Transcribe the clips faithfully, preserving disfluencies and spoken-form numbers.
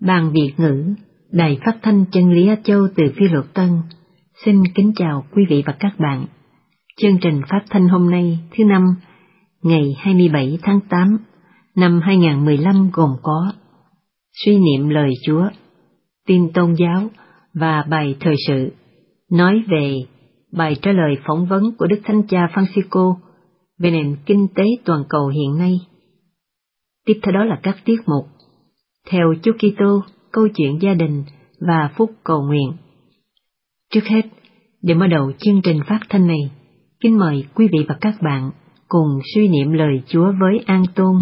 Ban Việt ngữ, Đài Phát thanh Chân lý Á Châu từ Phi Luật Tân, xin kính chào quý vị và các bạn. Chương trình phát thanh hôm nay thứ năm, ngày hai mươi bảy tháng tám năm hai nghìn không trăm mười lăm gồm có suy niệm lời Chúa, tin tôn giáo và bài thời sự, nói về bài trả lời phỏng vấn của Đức Thánh Cha Francisco về nền kinh tế toàn cầu hiện nay. Tiếp theo đó là các tiết mục Theo Chúa Kitô, câu chuyện gia đình và phút cầu nguyện. Trước hết, để mở đầu chương trình phát thanh này, kính mời quý vị và các bạn cùng suy niệm lời Chúa với An Tôn.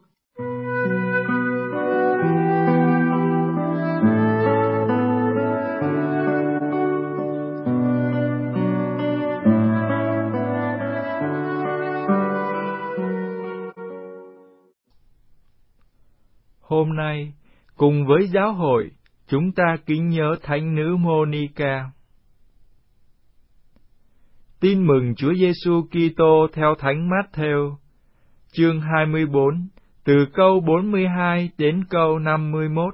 Hôm nay, cùng với giáo hội, chúng ta kính nhớ Thánh nữ Monica. Tin mừng Chúa Giêsu Kitô theo Thánh Mát-thêu, chương hai mươi bốn, từ câu bốn mươi hai đến câu năm mươi mốt.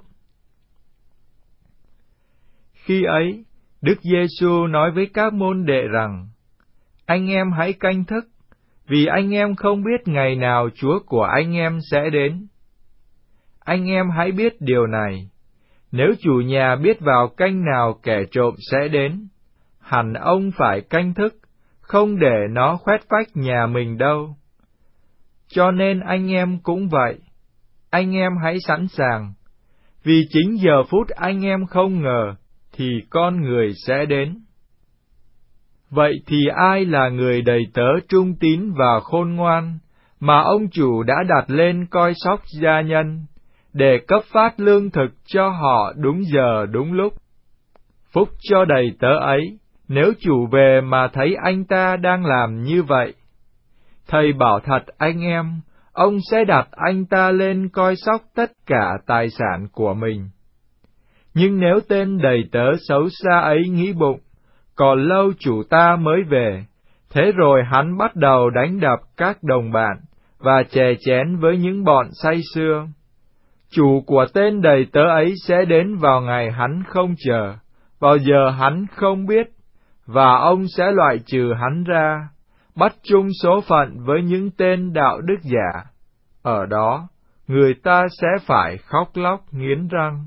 Khi ấy, Đức Giêsu nói với các môn đệ rằng: Anh em hãy canh thức, vì anh em không biết ngày nào Chúa của anh em sẽ đến. Anh em hãy biết điều này, nếu chủ nhà biết vào canh nào kẻ trộm sẽ đến, hẳn ông phải canh thức, không để nó khoét vách nhà mình đâu. Cho nên anh em cũng vậy, anh em hãy sẵn sàng, vì chính giờ phút anh em không ngờ, thì con người sẽ đến. Vậy thì ai là người đầy tớ trung tín và khôn ngoan, mà ông chủ đã đặt lên coi sóc gia nhân, để cấp phát lương thực cho họ đúng giờ đúng lúc? Phúc cho đầy tớ ấy, nếu chủ về mà thấy anh ta đang làm như vậy. Thầy bảo thật anh em, ông sẽ đặt anh ta lên coi sóc tất cả tài sản của mình. Nhưng nếu tên đầy tớ xấu xa ấy nghĩ bụng, còn lâu chủ ta mới về, thế rồi hắn bắt đầu đánh đập các đồng bạn, và chè chén với những bọn say sưa. Chủ của tên đầy tớ ấy sẽ đến vào ngày hắn không chờ, vào giờ hắn không biết, và ông sẽ loại trừ hắn ra, bắt chung số phận với những tên đạo đức giả. Ở đó, người ta sẽ phải khóc lóc nghiến răng.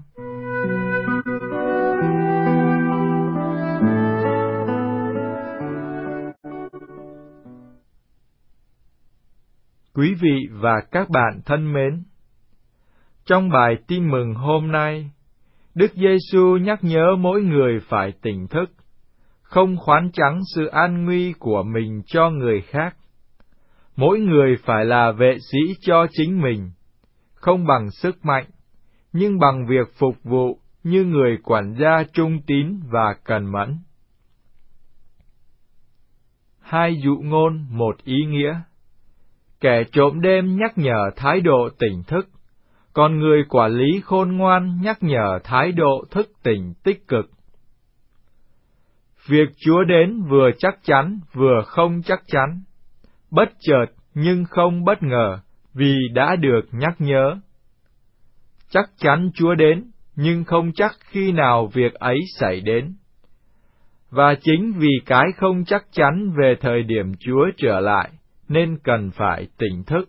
Quý vị và các bạn thân mến, trong bài tin mừng hôm nay, Đức Giêsu nhắc nhớ mỗi người phải tỉnh thức, không khoán trắng sự an nguy của mình cho người khác. Mỗi người phải là vệ sĩ cho chính mình, không bằng sức mạnh, nhưng bằng việc phục vụ như người quản gia trung tín và cần mẫn. Hai dụ ngôn một ý nghĩa. Kẻ trộm đêm nhắc nhở thái độ tỉnh thức, còn người quản lý khôn ngoan nhắc nhở thái độ thức tỉnh tích cực. Việc Chúa đến vừa chắc chắn vừa không chắc chắn, bất chợt nhưng không bất ngờ, vì đã được nhắc nhớ. Chắc chắn Chúa đến, nhưng không chắc khi nào việc ấy xảy đến. Và chính vì cái không chắc chắn về thời điểm Chúa trở lại, nên cần phải tỉnh thức.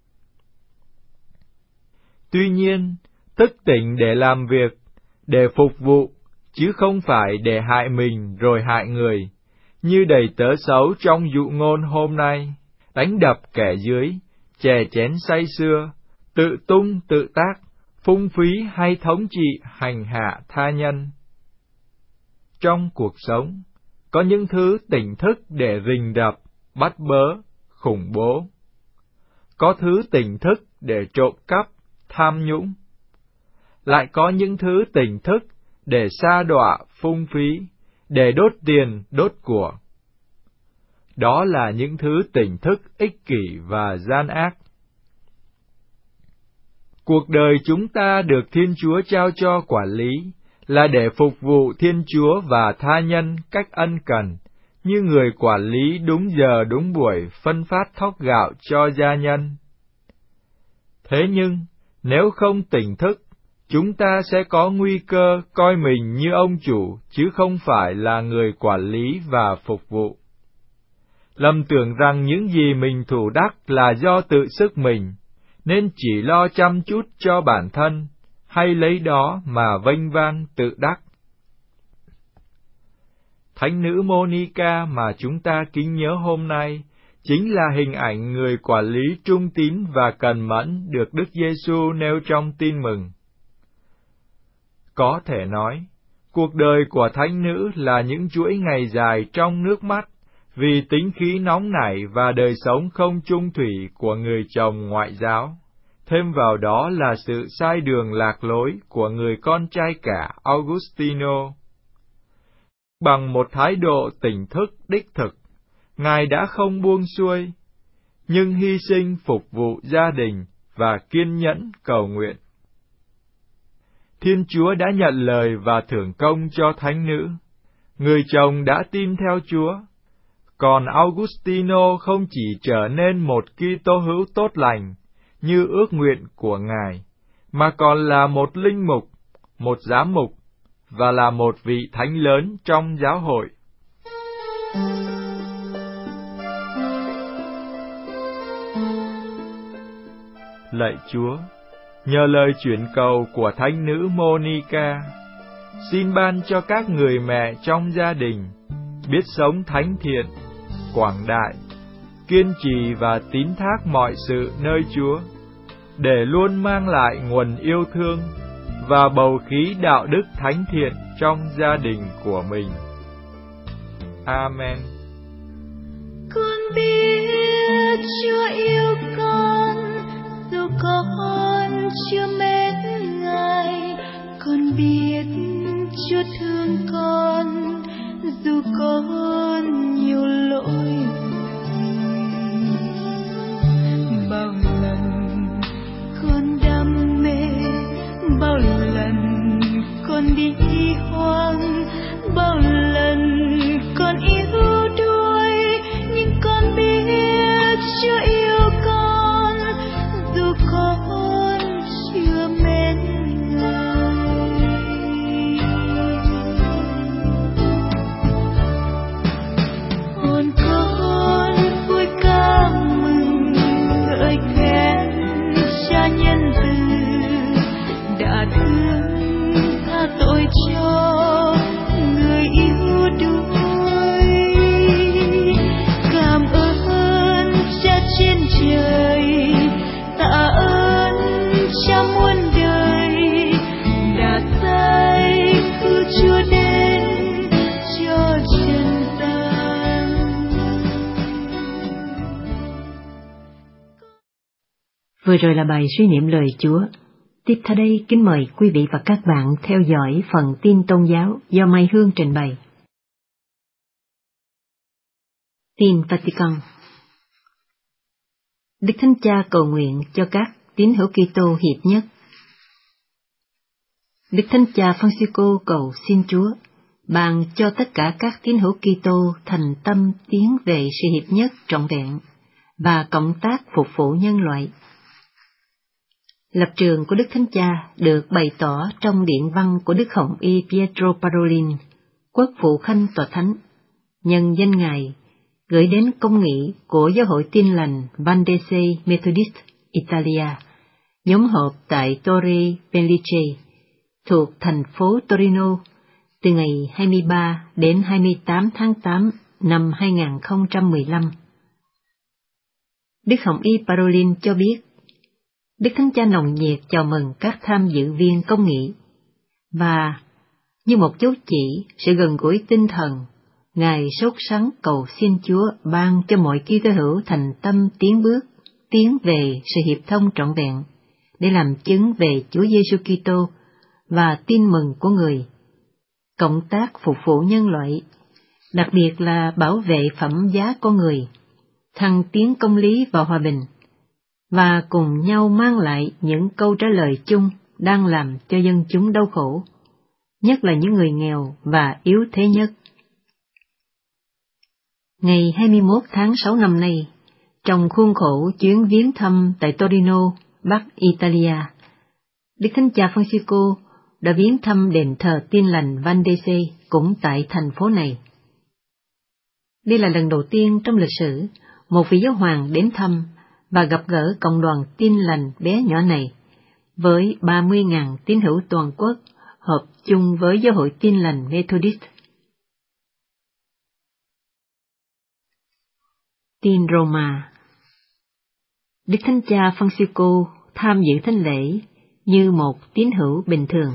Tuy nhiên, thức tỉnh để làm việc, để phục vụ, chứ không phải để hại mình rồi hại người, như đầy tớ xấu trong dụ ngôn hôm nay, đánh đập kẻ dưới, chè chén say sưa, tự tung tự tác, phung phí hay thống trị hành hạ tha nhân. Trong cuộc sống, có những thứ tỉnh thức để rình rập, bắt bớ, khủng bố. Có thứ tỉnh thức để trộm cắp, tham nhũng. Lại có những thứ tỉnh thức để sa đọa, phung phí, để đốt tiền, đốt của. Đó là những thứ tỉnh thức ích kỷ và gian ác. Cuộc đời chúng ta được Thiên Chúa trao cho quản lý là để phục vụ Thiên Chúa và tha nhân cách ân cần, như người quản lý đúng giờ đúng buổi phân phát thóc gạo cho gia nhân. Thế nhưng, nếu không tỉnh thức, chúng ta sẽ có nguy cơ coi mình như ông chủ, chứ không phải là người quản lý và phục vụ. Lầm tưởng rằng những gì mình thủ đắc là do tự sức mình, nên chỉ lo chăm chút cho bản thân, hay lấy đó mà vênh vang tự đắc. Thánh nữ Monica mà chúng ta kính nhớ hôm nay chính là hình ảnh người quản lý trung tín và cần mẫn được Đức Giêsu nêu trong Tin Mừng. Có thể nói, cuộc đời của thánh nữ là những chuỗi ngày dài trong nước mắt, vì tính khí nóng nảy và đời sống không chung thủy của người chồng ngoại giáo. Thêm vào đó là sự sai đường lạc lối của người con trai cả Augustino. Bằng một thái độ tỉnh thức đích thực, Ngài đã không buông xuôi, nhưng hy sinh phục vụ gia đình và kiên nhẫn cầu nguyện. Thiên Chúa đã nhận lời và thưởng công cho thánh nữ. Người chồng đã tin theo Chúa, còn Augustino không chỉ trở nên một Kitô hữu tốt lành như ước nguyện của Ngài, mà còn là một linh mục, một giám mục và là một vị thánh lớn trong giáo hội. Lạy Chúa, nhờ lời chuyển cầu của thánh nữ Monica, xin ban cho các người mẹ trong gia đình biết sống thánh thiện, quảng đại, kiên trì và tín thác mọi sự nơi Chúa, để luôn mang lại nguồn yêu thương và bầu khí đạo đức thánh thiện trong gia đình của mình. Amen. Con biết Chúa yêu con, dù con chưa mến Ngài. Con biết Chúa thương con, dù con nhiều lỗi. Bao lần con đam mê, bao lần con đi hoang, bao lần con yếu đuối, nhưng con biết Chúa yêu con, dù con chưa mến Ngài. Hồn con vui ca mừng ngợi khen Cha nhân từ, đã thương tha tội cho người yêu đuối. Cảm ơn Cha trên trời, tạ ơn Cha muôn đời, đã sai cứu Chúa đến cho trần gian. Vừa rồi là bài suy niệm lời Chúa. Tiếp theo đây, kính mời quý vị và các bạn theo dõi phần tin tôn giáo do Mai Hương trình bày. Tin Vatican. Đức Thánh Cha cầu nguyện cho các tín hữu Kitô hiệp nhất. Đức Thánh Cha Francisco cầu xin Chúa ban cho tất cả các tín hữu Kitô thành tâm tiến về sự hiệp nhất trọn vẹn và cộng tác phục vụ nhân loại. Lập trường của Đức Thánh Cha được bày tỏ trong điện văn của Đức Hồng Y Pietro Parolin, quốc vụ khanh tòa thánh, nhân danh Ngài, gửi đến công nghị của Giáo hội Tin lành Valdese Methodist Italia, nhóm họp tại Torre Pellice, thuộc thành phố Torino, từ ngày hai mươi ba đến hai mươi tám tháng tám năm hai nghìn không trăm mười lăm. Đức Hồng Y Parolin cho biết, Đức Thánh Cha nồng nhiệt chào mừng các tham dự viên công nghị, và như một dấu chỉ sự gần gũi tinh thần, Ngài sốt sắng cầu xin Chúa ban cho mọi Kitô hữu thành tâm tiến bước, tiến về sự hiệp thông trọn vẹn, để làm chứng về Chúa Giêsu Kitô và tin mừng của người, cộng tác phục vụ nhân loại, đặc biệt là bảo vệ phẩm giá con người, thăng tiến công lý và hòa bình, và cùng nhau mang lại những câu trả lời chung đang làm cho dân chúng đau khổ, nhất là những người nghèo và yếu thế nhất. Ngày hai mươi mốt tháng sáu năm nay, trong khuôn khổ chuyến viếng thăm tại Torino, Bắc Italia, Đức Thánh Cha Francisco đã viếng thăm đền thờ Tin Lành Vandese cũng tại thành phố này. Đây là lần đầu tiên trong lịch sử một vị giáo hoàng đến thăm và gặp gỡ cộng đoàn Tin Lành bé nhỏ này, với ba mươi nghìn tín hữu toàn quốc hợp chung với Giáo hội Tin Lành Methodist. Tin Roma. Đức Thánh Cha Francisco tham dự thánh lễ như một tín hữu bình thường.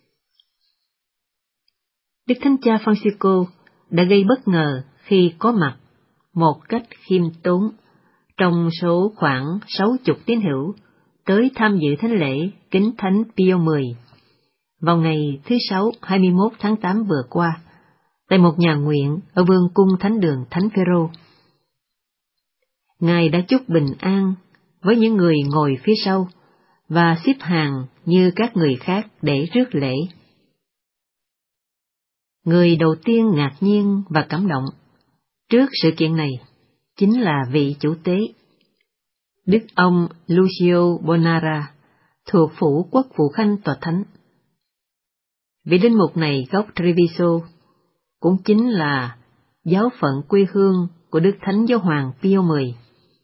Đức Thánh Cha Francisco đã gây bất ngờ khi có mặt một cách khiêm tốn trong số khoảng sáu chục tín hữu tới tham dự thánh lễ Kính Thánh Pio mười vào ngày thứ Sáu hai mươi mốt tháng tám vừa qua tại một nhà nguyện ở Vương cung Thánh đường Thánh Phêrô. Ngài đã chúc bình an với những người ngồi phía sau và xếp hàng như các người khác để rước lễ. Người đầu tiên ngạc nhiên và cảm động trước sự kiện này chính là vị chủ tế, Đức ông Lucio Bonara, thuộc phủ quốc vụ khanh tòa thánh. Vị linh mục này gốc Treviso, cũng chính là giáo phận quê hương của Đức Thánh Giáo hoàng Pio mười.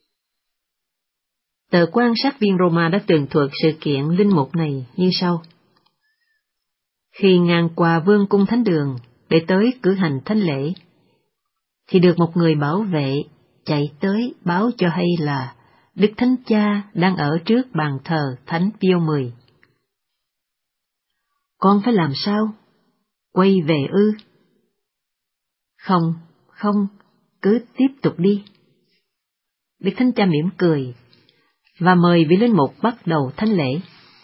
Tờ quan sát viên Roma đã tường thuật sự kiện linh mục này như sau. Khi ngang qua Vương cung Thánh đường để tới cử hành thánh lễ, thì được một người bảo vệ chạy tới báo cho hay là Đức Thánh Cha đang ở trước bàn thờ Thánh Pio mười. Con phải làm sao? Quay về ư? Không, không, cứ tiếp tục đi. Đức Thánh Cha mỉm cười và mời vị linh mục bắt đầu thánh lễ.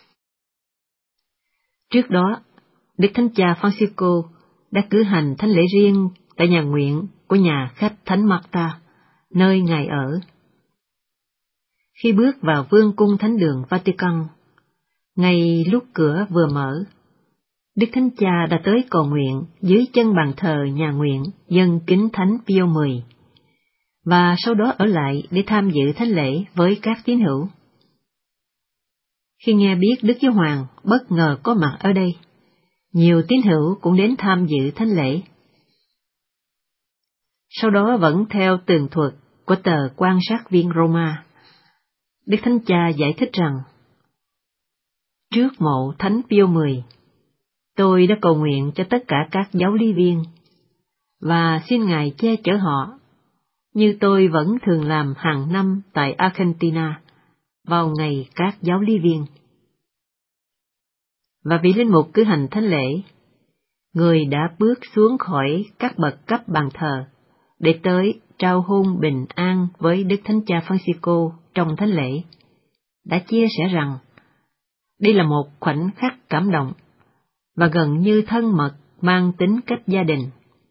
Trước đó, Đức Thánh Cha Francisco đã cử hành thánh lễ riêng tại nhà nguyện của nhà khách Thánh Marta, nơi Ngài ở. Khi bước vào Vương cung Thánh đường Vatican, ngay lúc cửa vừa mở, Đức Thánh Cha đã tới cầu nguyện dưới chân bàn thờ nhà nguyện dân Kính Thánh Pio mười, và sau đó ở lại để tham dự thánh lễ với các tín hữu. Khi nghe biết Đức Giáo hoàng bất ngờ có mặt ở đây, nhiều tín hữu cũng đến tham dự thánh lễ. Sau đó vẫn theo tường thuật của tờ quan sát viên Roma, Đức Thánh Cha giải thích rằng, trước mộ Thánh Pio mười, tôi đã cầu nguyện cho tất cả các giáo lý viên, và xin Ngài che chở họ, như tôi vẫn thường làm hàng năm tại Argentina, vào ngày các giáo lý viên. Và vị linh mục cử hành thánh lễ, người đã bước xuống khỏi các bậc cấp bàn thờ, để tới trao hôn bình an với Đức Thánh Cha Francisco trong thánh lễ, đã chia sẻ rằng, đây là một khoảnh khắc cảm động, và gần như thân mật mang tính cách gia đình.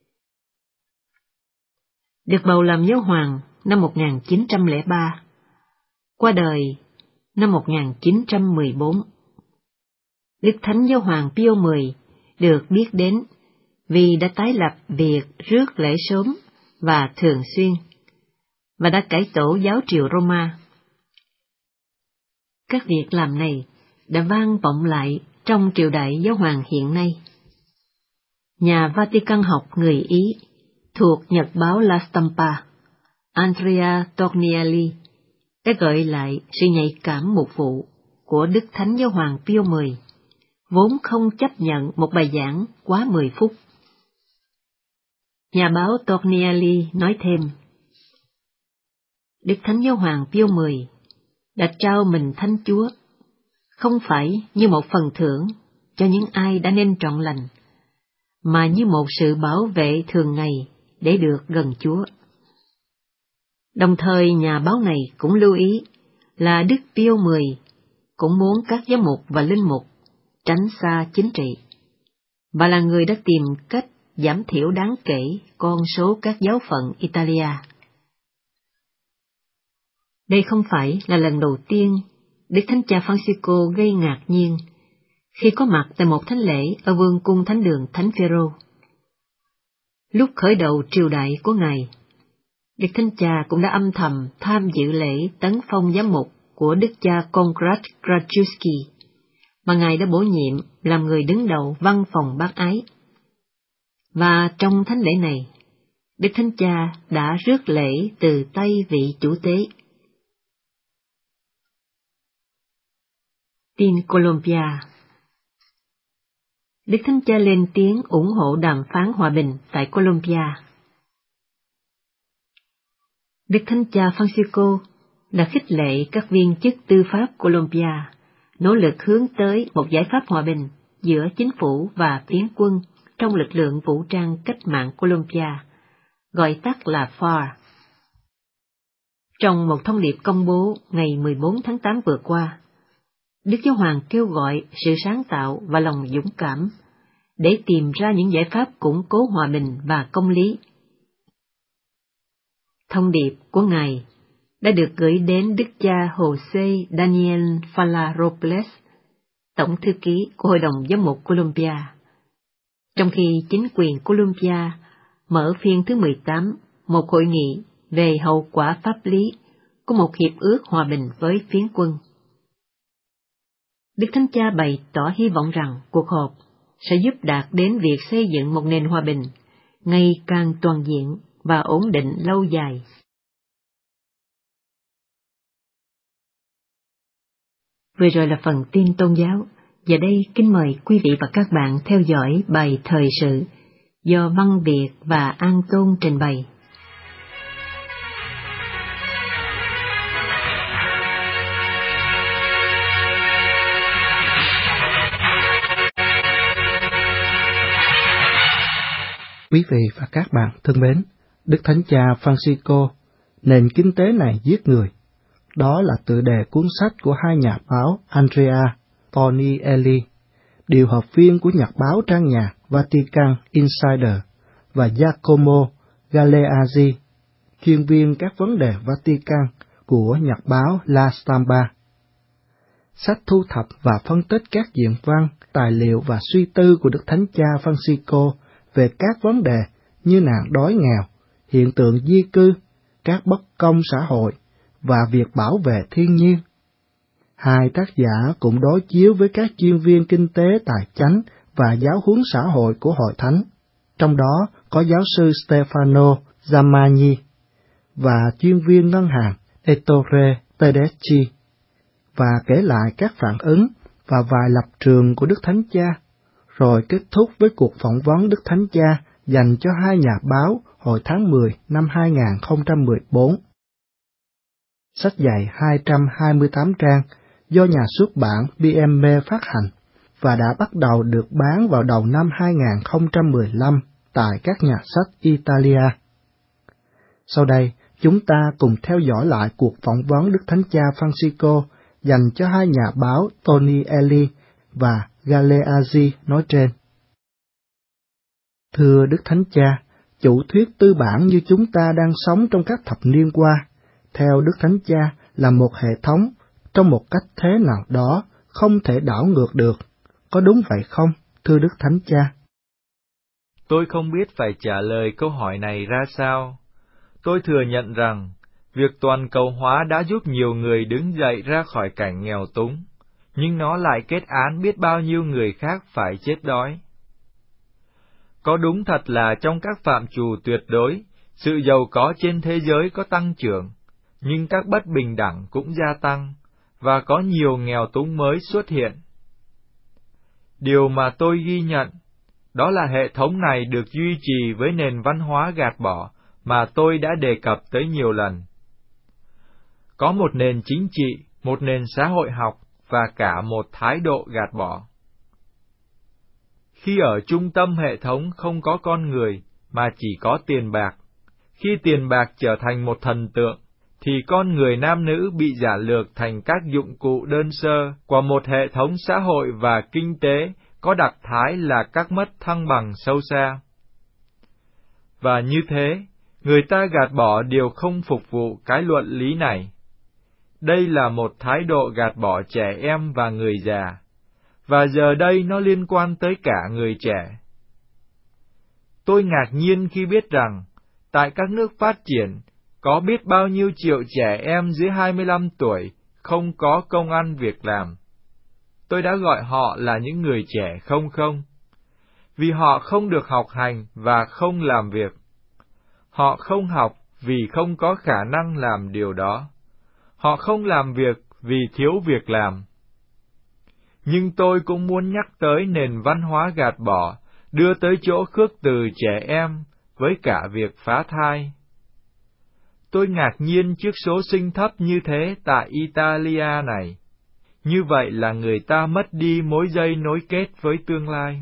Được bầu làm giáo hoàng năm một nghìn chín trăm lẻ ba, qua đời năm một nghìn chín trăm mười bốn. Đức Thánh Giáo hoàng Pio mười được biết đến vì đã tái lập việc rước lễ sớm và thường xuyên, và đã cải tổ giáo triều Roma. Các việc làm này đã vang vọng lại trong triều đại giáo hoàng hiện nay. Nhà Vatican học người Ý thuộc nhật báo La Stampa, Andrea Tornielli, đã gợi lại sự nhạy cảm mục vụ của Đức Thánh Giáo hoàng Pio mười, vốn không chấp nhận một bài giảng quá mười phút. Nhà báo Tornielli nói thêm, Đức Thánh Giáo hoàng Pio mười đã trao mình Thánh Chúa, không phải như một phần thưởng cho những ai đã nên trọn lành, mà như một sự bảo vệ thường ngày để được gần Chúa. Đồng thời nhà báo này cũng lưu ý là Đức Pio mười cũng muốn các giám mục và linh mục tránh xa chính trị, và là người đã tìm cách giảm thiểu đáng kể con số các giáo phận Italia. Đây không phải là lần đầu tiên Đức Thánh Cha Francisco gây ngạc nhiên khi có mặt tại một thánh lễ ở Vương cung Thánh đường Thánh Phêrô. Lúc khởi đầu triều đại của Ngài, Đức Thánh Cha cũng đã âm thầm tham dự lễ tấn phong giám mục của Đức cha Konrad Krajewski mà Ngài đã bổ nhiệm làm người đứng đầu văn phòng bác ái. Và trong thánh lễ này, Đức Thánh Cha đã rước lễ từ tay vị chủ tế. Tin Colombia. Đức Thánh Cha lên tiếng ủng hộ đàm phán hòa bình tại Colombia. Đức Thánh Cha Francisco đã khích lệ các viên chức tư pháp Colombia nỗ lực hướng tới một giải pháp hòa bình giữa chính phủ và phiến quân trong lực lượng vũ trang cách mạng Colombia, gọi tắt là ép a rờ. Trong một thông điệp công bố ngày mười bốn tháng tám vừa qua, Đức Giáo Hoàng kêu gọi sự sáng tạo và lòng dũng cảm để tìm ra những giải pháp củng cố hòa bình và công lý. Thông điệp của Ngài đã được gửi đến Đức cha José Daniel Falla Robles, Tổng thư ký của Hội đồng Giám mục Colombia, trong khi chính quyền Colombia mở phiên thứ mười tám một hội nghị về hậu quả pháp lý của một hiệp ước hòa bình với phiến quân. Đức Thánh Cha bày tỏ hy vọng rằng cuộc họp sẽ giúp đạt đến việc xây dựng một nền hòa bình ngày càng toàn diện và ổn định lâu dài. Vừa rồi là phần tin tôn giáo. Giờ đây kính mời quý vị và các bạn theo dõi bài thời sự do Văn Việt và An Tôn trình bày. Quý vị và các bạn thân mến, Đức Thánh Cha Francisco, nền kinh tế này giết người. Đó là tựa đề cuốn sách của hai nhà báo Andrea Tornielli, điều hợp viên của nhật báo trang nhạc Vatican Insider, và Giacomo Galeazzi, chuyên viên các vấn đề Vatican của nhật báo La Stampa. Sách thu thập và phân tích các diễn văn, tài liệu và suy tư của Đức Thánh Cha Francisco về các vấn đề như nạn đói nghèo, hiện tượng di cư, các bất công xã hội và việc bảo vệ thiên nhiên. Hai tác giả cũng đối chiếu với các chuyên viên kinh tế tài chánh và giáo huấn xã hội của Hội Thánh, trong đó có giáo sư Stefano Zamagni và chuyên viên ngân hàng Ettore Tedeschi, và kể lại các phản ứng và vài lập trường của Đức Thánh Cha, rồi kết thúc với cuộc phỏng vấn Đức Thánh Cha dành cho hai nhà báo hồi tháng mười năm hai nghìn không trăm mười bốn. Sách dày hai trăm hai mươi tám trang do nhà xuất bản bê em bê phát hành và đã bắt đầu được bán vào đầu năm hai nghìn không trăm mười lăm tại các nhà sách Italia. Sau đây, chúng ta cùng theo dõi lại cuộc phỏng vấn Đức Thánh Cha Francisco dành cho hai nhà báo Tornielli và Galeazzi nói trên. Thưa Đức Thánh Cha, chủ thuyết tư bản như chúng ta đang sống trong các thập niên qua, theo Đức Thánh Cha là một hệ thống, trong một cách thế nào đó, không thể đảo ngược được. Có đúng vậy không, thưa Đức Thánh Cha? Tôi không biết phải trả lời câu hỏi này ra sao. Tôi thừa nhận rằng, việc toàn cầu hóa đã giúp nhiều người đứng dậy ra khỏi cảnh nghèo túng, nhưng nó lại kết án biết bao nhiêu người khác phải chết đói. Có đúng thật là trong các phạm trù tuyệt đối, sự giàu có trên thế giới có tăng trưởng, nhưng các bất bình đẳng cũng gia tăng, và có nhiều nghèo túng mới xuất hiện. Điều mà tôi ghi nhận, đó là hệ thống này được duy trì với nền văn hóa gạt bỏ mà tôi đã đề cập tới nhiều lần. Có một nền chính trị, một nền xã hội học, và cả một thái độ gạt bỏ. Khi ở trung tâm hệ thống không có con người, mà chỉ có tiền bạc, khi tiền bạc trở thành một thần tượng, thì con người nam nữ bị giả lược thành các dụng cụ đơn sơ của một hệ thống xã hội và kinh tế có đặc thái là các mất thăng bằng sâu xa. Và như thế, người ta gạt bỏ điều không phục vụ cái luận lý này. Đây là một thái độ gạt bỏ trẻ em và người già, và giờ đây nó liên quan tới cả người trẻ. Tôi ngạc nhiên khi biết rằng, tại các nước phát triển, có biết bao nhiêu triệu trẻ em dưới hai mươi lăm tuổi không có công ăn việc làm. tôi đã gọi họ là những người trẻ không không, vì họ không được học hành và không làm việc. Họ không học vì không có khả năng làm điều đó. Họ không làm việc vì thiếu việc làm. Nhưng tôi cũng muốn nhắc tới nền văn hóa gạt bỏ, đưa tới chỗ khước từ trẻ em với cả việc phá thai. Tôi ngạc nhiên trước số sinh thấp như thế tại Italia này. Như vậy là người ta mất đi mối dây nối kết với tương lai.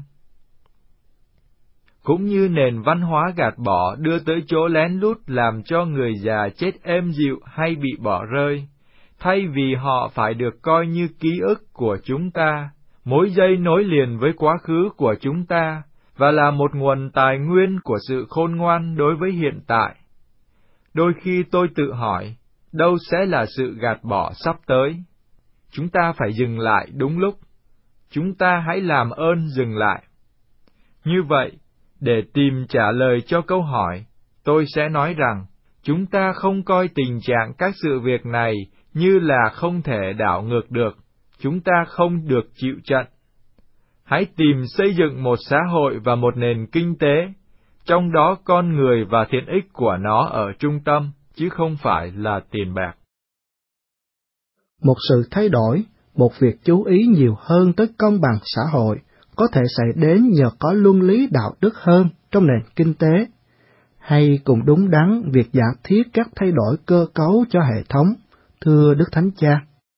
Cũng như nền văn hóa gạt bỏ đưa tới chỗ lén lút làm cho người già chết êm dịu hay bị bỏ rơi, thay vì họ phải được coi như ký ức của chúng ta, mối dây nối liền với quá khứ của chúng ta, và là một nguồn tài nguyên của sự khôn ngoan đối với hiện tại. Đôi khi tôi tự hỏi, đâu sẽ là sự gạt bỏ sắp tới? Chúng ta phải dừng lại đúng lúc. Chúng ta hãy làm ơn dừng lại. Như vậy, để tìm trả lời cho câu hỏi, tôi sẽ nói rằng, chúng ta không coi tình trạng các sự việc này như là không thể đảo ngược được, chúng ta không được chịu trận. Hãy tìm xây dựng một xã hội và một nền kinh tế, trong đó con người và thiện ích của nó ở trung tâm, chứ không phải là tiền bạc. Một sự thay đổi, một việc chú ý nhiều hơn tới công bằng xã hội, có thể xảy đến nhờ có luân lý đạo đức hơn trong nền kinh tế, hay cũng đúng đắn việc giả thiết các thay đổi cơ cấu cho hệ thống, thưa Đức Thánh Cha.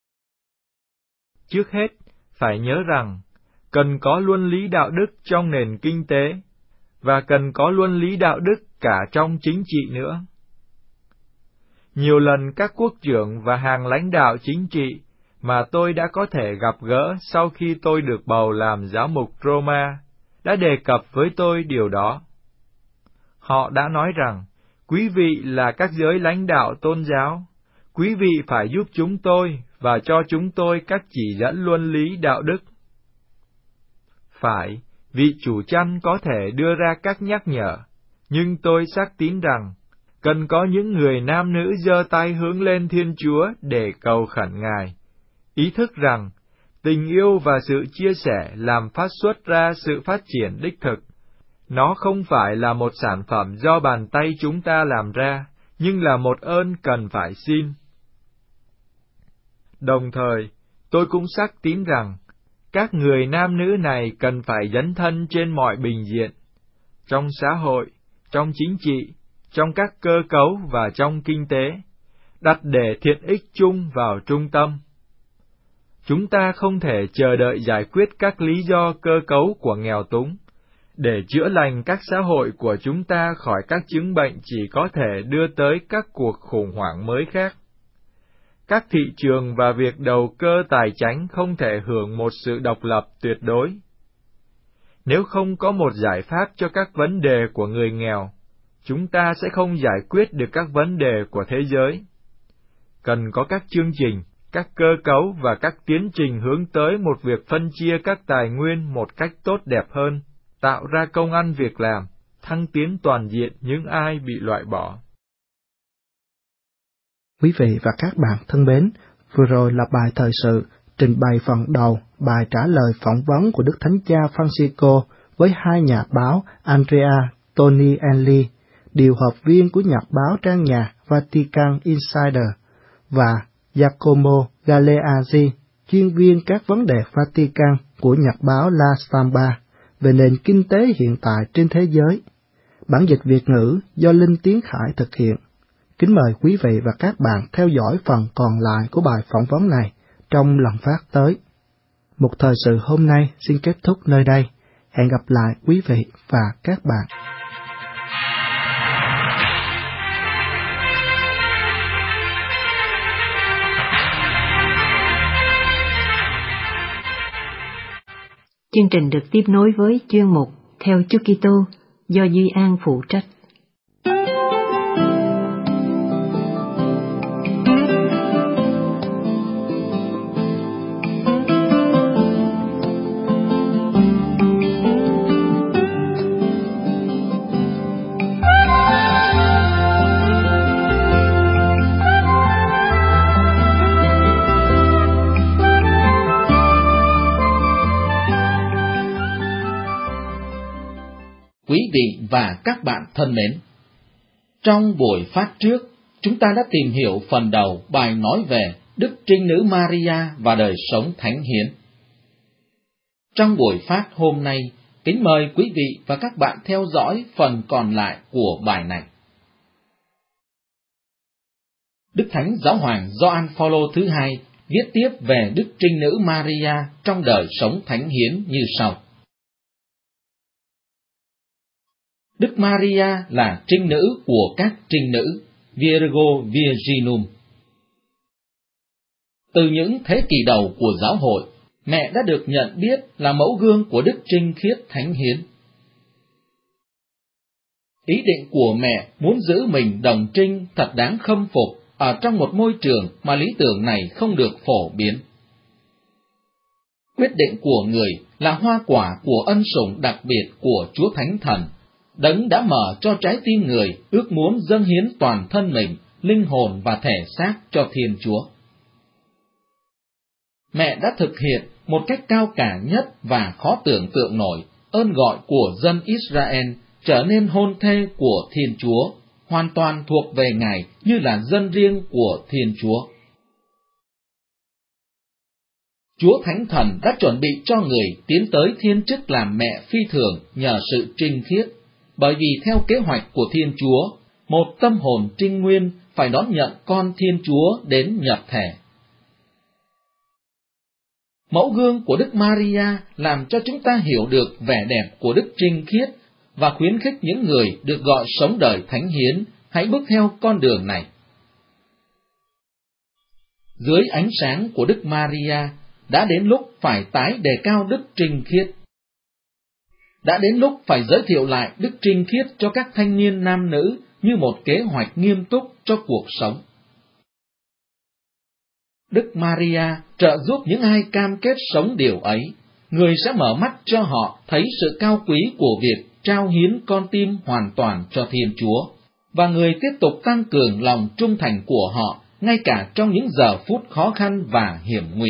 Trước hết, phải nhớ rằng, cần có luân lý đạo đức trong nền kinh tế, và cần có luân lý đạo đức cả trong chính trị nữa. Nhiều lần các quốc trưởng và hàng lãnh đạo chính trị mà tôi đã có thể gặp gỡ sau khi tôi được bầu làm giáo mục Roma, đã đề cập với tôi điều đó. Họ đã nói rằng, quý vị là các giới lãnh đạo tôn giáo, quý vị phải giúp chúng tôi và cho chúng tôi các chỉ dẫn luân lý đạo đức. Phải, vị chủ chăn có thể đưa ra các nhắc nhở, nhưng tôi xác tín rằng, cần có những người nam nữ giơ tay hướng lên Thiên Chúa để cầu khẩn Ngài, ý thức rằng tình yêu và sự chia sẻ làm phát xuất ra sự phát triển đích thực. Nó không phải là một sản phẩm do bàn tay chúng ta làm ra, nhưng là một ơn cần phải xin. Đồng thời, tôi cũng xác tín rằng, các người nam nữ này cần phải dấn thân trên mọi bình diện, trong xã hội, trong chính trị, trong các cơ cấu và trong kinh tế, đặt để thiện ích chung vào trung tâm. Chúng ta không thể chờ đợi giải quyết các lý do cơ cấu của nghèo túng, để chữa lành các xã hội của chúng ta khỏi các chứng bệnh chỉ có thể đưa tới các cuộc khủng hoảng mới khác. Các thị trường và việc đầu cơ tài chánh không thể hưởng một sự độc lập tuyệt đối. Nếu không có một giải pháp cho các vấn đề của người nghèo, chúng ta sẽ không giải quyết được các vấn đề của thế giới. Cần có các chương trình, các cơ cấu và các tiến trình hướng tới một việc phân chia các tài nguyên một cách tốt đẹp hơn, tạo ra công ăn việc làm, thăng tiến toàn diện những ai bị loại bỏ. Quý vị và các bạn thân mến, vừa rồi là bài thời sự trình bày phần đầu bài trả lời phỏng vấn của Đức Thánh Cha Francisco với hai nhà báo Andrea Tonielli, điều hợp viên của nhật báo trang nhà Vatican Insider, và Giacomo Galeazzi, chuyên viên các vấn đề Vatican của nhật báo La Stampa về nền kinh tế hiện tại trên thế giới. Bản dịch Việt ngữ do Linh Tiến Khải thực hiện. Kính mời quý vị và các bạn theo dõi phần còn lại của bài phỏng vấn này trong lần phát tới. Một thời sự hôm nay xin kết thúc nơi đây. Hẹn gặp lại quý vị và các bạn. Chương trình được tiếp nối với chuyên mục Theo Chúa Kitô do Duy An phụ trách. Quý vị và các bạn thân mến, trong buổi phát trước, chúng ta đã tìm hiểu phần đầu bài nói về Đức Trinh Nữ Maria và đời sống thánh hiến. Trong buổi phát hôm nay, kính mời quý vị và các bạn theo dõi phần còn lại của bài này. Đức Thánh Giáo hoàng Gioan Phaolô thứ hai viết tiếp về Đức Trinh Nữ Maria trong đời sống thánh hiến như sau. Đức Maria là trinh nữ của các trinh nữ, Virgo Virginum. Từ những thế kỷ đầu của giáo hội, mẹ đã được nhận biết là mẫu gương của đức trinh khiết thánh hiến. Ý định của mẹ muốn giữ mình đồng trinh thật đáng khâm phục ở trong một môi trường mà lý tưởng này không được phổ biến. Quyết định của người là hoa quả của ân sủng đặc biệt của Chúa Thánh Thần, Đấng đã mở cho trái tim người ước muốn dâng hiến toàn thân mình, linh hồn và thể xác cho Thiên Chúa. Mẹ đã thực hiện một cách cao cả nhất và khó tưởng tượng nổi ơn gọi của dân Israel trở nên hôn thê của Thiên Chúa, hoàn toàn thuộc về Ngài như là dân riêng của Thiên Chúa. Chúa Thánh Thần đã chuẩn bị cho người tiến tới thiên chức làm mẹ phi thường nhờ sự trinh khiết, bởi vì theo kế hoạch của Thiên Chúa, một tâm hồn trinh nguyên phải đón nhận con Thiên Chúa đến nhập thể. Mẫu gương của Đức Maria làm cho chúng ta hiểu được vẻ đẹp của Đức Trinh Khiết và khuyến khích những người được gọi sống đời thánh hiến hãy bước theo con đường này. Dưới ánh sáng của Đức Maria, đã đến lúc phải tái đề cao Đức Trinh Khiết. Đã đến lúc phải giới thiệu lại Đức Trinh Khiết cho các thanh niên nam nữ như một kế hoạch nghiêm túc cho cuộc sống. Đức Maria trợ giúp những ai cam kết sống điều ấy, người sẽ mở mắt cho họ thấy sự cao quý của việc trao hiến con tim hoàn toàn cho Thiên Chúa, và người tiếp tục tăng cường lòng trung thành của họ ngay cả trong những giờ phút khó khăn và hiểm nguy.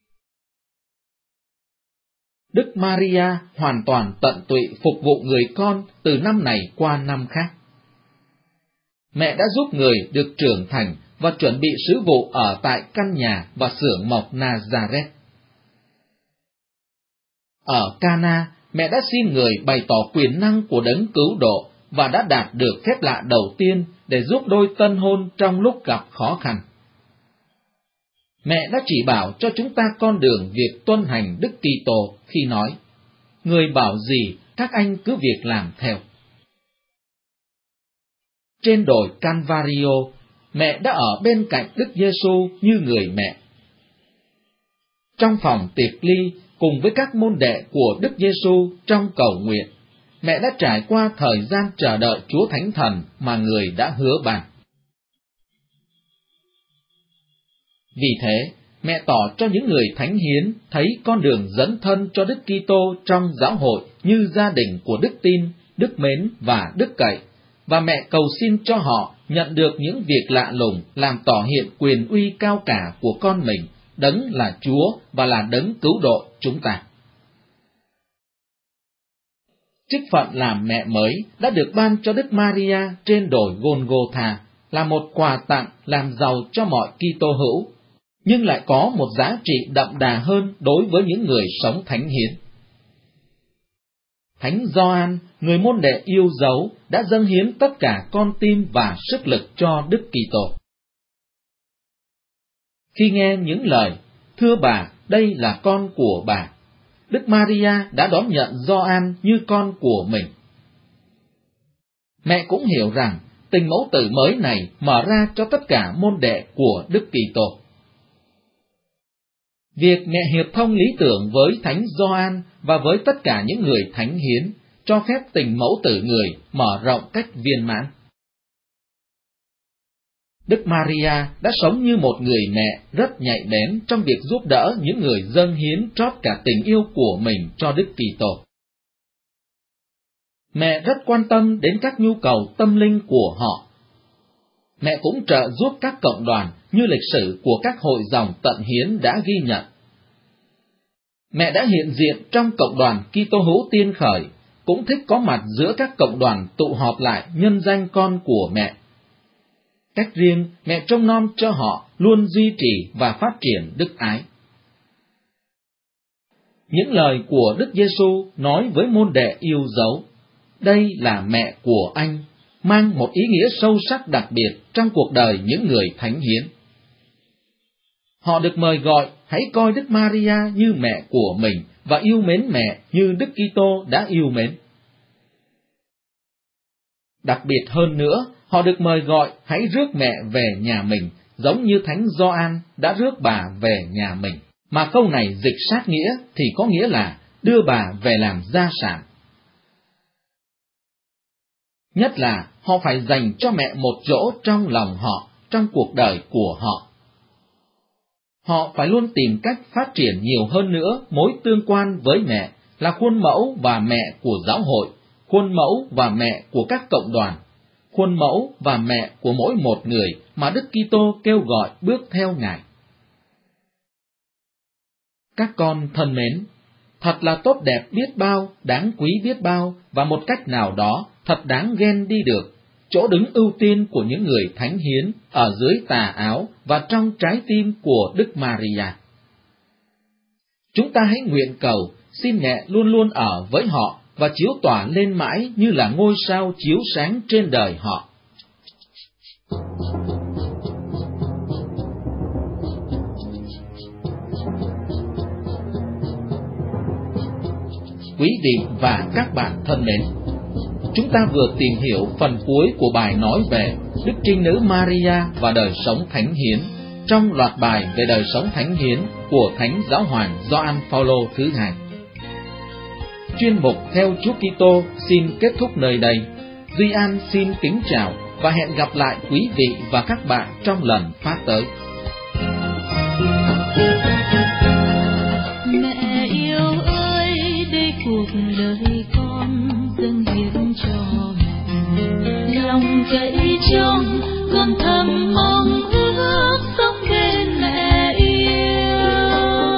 Đức Maria hoàn toàn tận tụy phục vụ người con từ năm này qua năm khác. Mẹ đã giúp người được trưởng thành và chuẩn bị sứ vụ ở tại căn nhà và xưởng mộc Nazareth. Ở Cana, mẹ đã xin người bày tỏ quyền năng của Đấng cứu độ và đã đạt được phép lạ đầu tiên để giúp đôi tân hôn trong lúc gặp khó khăn. Mẹ đã chỉ bảo cho chúng ta con đường việc tuân hành Đức Kitô khi nói, người bảo gì các anh cứ việc làm theo. Trên đồi Calvario, mẹ đã ở bên cạnh Đức Giêsu như người mẹ. Trong phòng tiệc ly cùng với các môn đệ của Đức Giêsu trong cầu nguyện, mẹ đã trải qua thời gian chờ đợi Chúa Thánh Thần mà người đã hứa ban. Vì thế, mẹ tỏ cho những người thánh hiến thấy con đường dẫn thân cho Đức Kitô trong giáo hội như gia đình của đức tin, đức mến và đức cậy, và mẹ cầu xin cho họ nhận được những việc lạ lùng làm tỏ hiện quyền uy cao cả của con mình, Đấng là Chúa và là Đấng cứu độ chúng ta. Chức phận làm mẹ mới đã được ban cho Đức Maria trên đồi Golgotha là một quà tặng làm giàu cho mọi Kitô hữu, nhưng lại có một giá trị đậm đà hơn đối với những người sống thánh hiến. Thánh Gioan, người môn đệ yêu dấu, đã dâng hiến tất cả con tim và sức lực cho Đức Kitô. Khi nghe những lời, thưa bà, đây là con của bà, Đức Maria đã đón nhận Gioan như con của mình. Mẹ cũng hiểu rằng tình mẫu tử mới này mở ra cho tất cả môn đệ của Đức Kitô. Việc mẹ hiệp thông lý tưởng với Thánh Gioan và với tất cả những người thánh hiến cho phép tình mẫu tử người mở rộng cách viên mãn. Đức Maria đã sống như một người mẹ rất nhạy bén trong việc giúp đỡ những người dâng hiến trót cả tình yêu của mình cho Đức Kitô. Mẹ rất quan tâm đến các nhu cầu tâm linh của họ. Mẹ cũng trợ giúp các cộng đoàn như lịch sử của các hội dòng tận hiến đã ghi nhận. Mẹ đã hiện diện trong cộng đoàn Kitô hữu tiên khởi cũng thích có mặt giữa các cộng đoàn tụ họp lại nhân danh con của mẹ. Cách riêng, mẹ trông nom cho họ luôn duy trì và phát triển đức ái. Những lời của Đức Giêsu nói với môn đệ yêu dấu, đây là mẹ của anh, mang một ý nghĩa sâu sắc đặc biệt trong cuộc đời những người thánh hiến. Họ được mời gọi hãy coi Đức Maria như mẹ của mình và yêu mến mẹ như Đức Kitô đã yêu mến. Đặc biệt hơn nữa, họ được mời gọi hãy rước mẹ về nhà mình, giống như Thánh Gioan đã rước bà về nhà mình. Mà câu này dịch sát nghĩa thì có nghĩa là đưa bà về làm gia sản. Nhất là họ phải dành cho mẹ một chỗ trong lòng họ, trong cuộc đời của họ. Họ phải luôn tìm cách phát triển nhiều hơn nữa mối tương quan với mẹ, là khuôn mẫu và mẹ của giáo hội, khuôn mẫu và mẹ của các cộng đoàn, khuôn mẫu và mẹ của mỗi một người mà Đức Kitô kêu gọi bước theo Ngài. Các con thân mến, thật là tốt đẹp biết bao, đáng quý biết bao, và một cách nào đó thật đáng ghen đi được, chỗ đứng ưu tiên của những người thánh hiến ở dưới tà áo và trong trái tim của Đức Maria. Chúng ta hãy nguyện cầu, xin mẹ luôn luôn ở với họ và chiếu tỏa lên mãi như là ngôi sao chiếu sáng trên đời họ. Quý vị và các bạn thân mến, chúng ta vừa tìm hiểu phần cuối của bài nói về Đức Trinh Nữ Maria và đời sống thánh hiến trong loạt bài về đời sống thánh hiến của Thánh Giáo hoàng Gioan Phaolô thứ hai. Chuyên mục Theo Chúa Kitô xin kết thúc nơi đây. Duy An xin kính chào và hẹn gặp lại quý vị và các bạn trong lần phát tới. Mẹ yêu ơi, đây cuộc đời con dâng hiến cho mẹ. Lòng cậy trong con thầm mong ước sống bên mẹ yêu.